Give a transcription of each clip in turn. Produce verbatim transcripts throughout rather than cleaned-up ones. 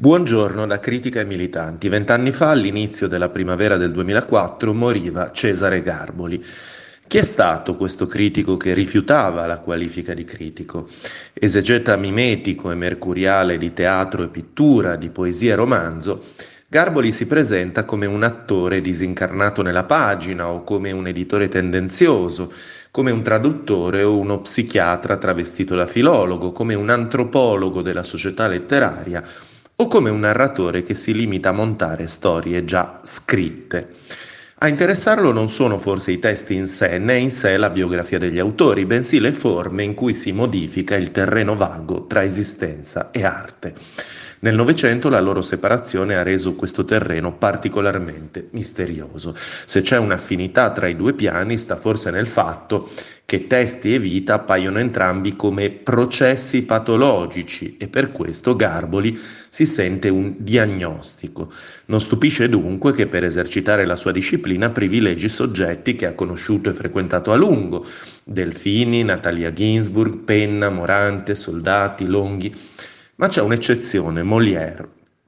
Buongiorno da Critica e Militanti. Vent'anni fa, all'inizio della primavera del duemilaquattro, moriva Cesare Garboli. Chi è stato questo critico che rifiutava la qualifica di critico? Esegeta mimetico e mercuriale di teatro e pittura, di poesia e romanzo, Garboli si presenta come un attore disincarnato nella pagina o come un editore tendenzioso, come un traduttore o uno psichiatra travestito da filologo, come un antropologo della società letteraria o come un narratore che si limita a montare storie già scritte. A interessarlo non sono forse i testi in sé, né in sé la biografia degli autori, bensì le forme in cui si modifica il terreno vago tra esistenza e arte. Nel Novecento la loro separazione ha reso questo terreno particolarmente misterioso. Se c'è un'affinità tra i due piani sta forse nel fatto che testi e vita appaiono entrambi come processi patologici e per questo Garboli si sente un diagnostico. Non stupisce dunque che per esercitare la sua disciplina privilegi soggetti che ha conosciuto e frequentato a lungo: Delfini, Natalia Ginzburg, Penna, Morante, Soldati, Longhi. Ma c'è un'eccezione, Molière.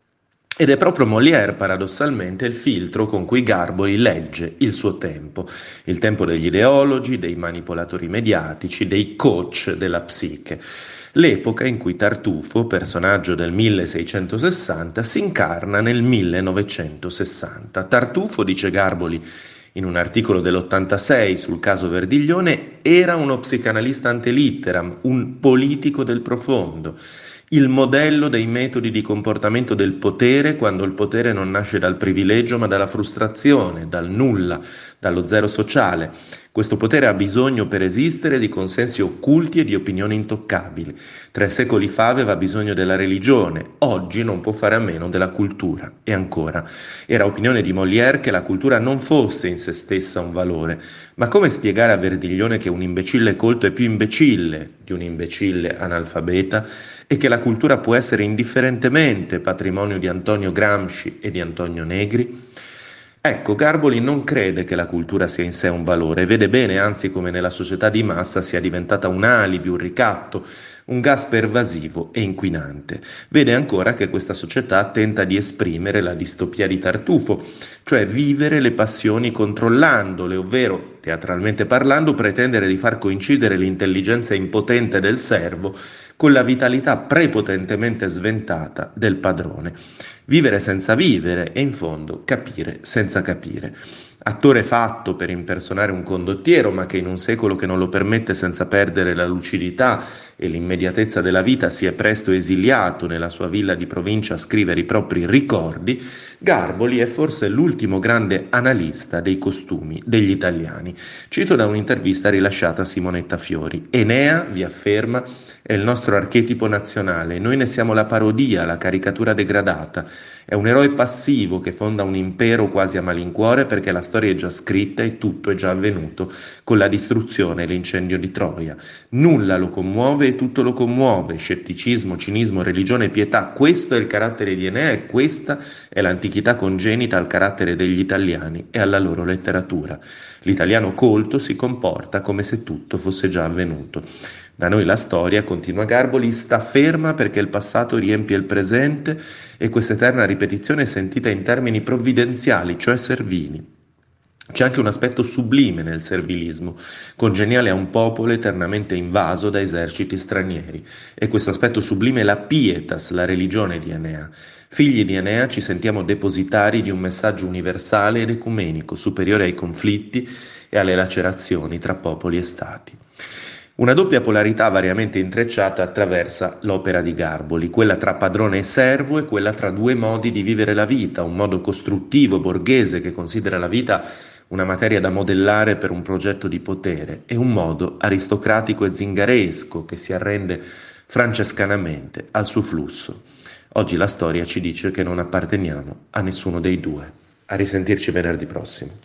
Ed è proprio Molière, paradossalmente, il filtro con cui Garboli legge il suo tempo, il tempo degli ideologi, dei manipolatori mediatici, dei coach della psiche. L'epoca in cui Tartufo, personaggio del milleseicentosessanta, si incarna nel millenovecentosessanta. Tartufo, dice Garboli in un articolo dell'ottantasei sul caso Verdiglione, era uno psicanalista ante litteram, un politico del profondo, il modello dei metodi di comportamento del potere quando il potere non nasce dal privilegio ma dalla frustrazione, dal nulla, dallo zero sociale. Questo potere ha bisogno per esistere di consensi occulti e di opinioni intoccabili. Tre secoli fa aveva bisogno della religione, oggi non può fare a meno della cultura. E ancora, era opinione di Molière che la cultura non fosse in se stessa un valore. Ma come spiegare a Verdiglione che un imbecille colto è più imbecille di un imbecille analfabeta e che la cultura può essere indifferentemente patrimonio di Antonio Gramsci e di Antonio Negri? Ecco, Garboli non crede che la cultura sia in sé un valore, vede bene anzi come nella società di massa sia diventata un alibi, un ricatto, un gas pervasivo e inquinante. Vede ancora che questa società tenta di esprimere la distopia di Tartufo, cioè vivere le passioni controllandole, ovvero, teatralmente parlando, pretendere di far coincidere l'intelligenza impotente del servo con la vitalità prepotentemente sventata del padrone. Vivere senza vivere e in fondo capire senza capire. Attore fatto per impersonare un condottiero, ma che in un secolo che non lo permette senza perdere la lucidità e l'immediatezza della vita si è presto esiliato nella sua villa di provincia a scrivere i propri ricordi, Garboli è forse l'ultimo grande analista dei costumi degli italiani. Cito da un'intervista rilasciata a Simonetta Fiori. Enea, vi afferma, è il nostro archetipo nazionale, noi ne siamo la parodia, la caricatura degradata. È un eroe passivo che fonda un impero quasi a malincuore perché la storia è già scritta e tutto è già avvenuto, con la distruzione e l'incendio di Troia. Nulla lo commuove e tutto lo commuove, scetticismo, cinismo, religione, pietà. Questo è il carattere di Enea e questa è l'antichità congenita al carattere degli italiani e alla loro letteratura. L'italiano colto si comporta come se tutto fosse già avvenuto. Da noi la storia, continua Garboli, sta ferma perché il passato riempie il presente e questa eterna ripetizione è sentita in termini provvidenziali, cioè servili. C'è anche un aspetto sublime nel servilismo, congeniale a un popolo eternamente invaso da eserciti stranieri. E questo aspetto sublime è la pietas, la religione di Enea. Figli di Enea ci sentiamo depositari di un messaggio universale ed ecumenico, superiore ai conflitti e alle lacerazioni tra popoli e stati. Una doppia polarità variamente intrecciata attraversa l'opera di Garboli, quella tra padrone e servo e quella tra due modi di vivere la vita, un modo costruttivo, borghese, che considera la vita una materia da modellare per un progetto di potere, e un modo aristocratico e zingaresco che si arrende francescanamente al suo flusso. Oggi la storia ci dice che non apparteniamo a nessuno dei due. A risentirci venerdì prossimo.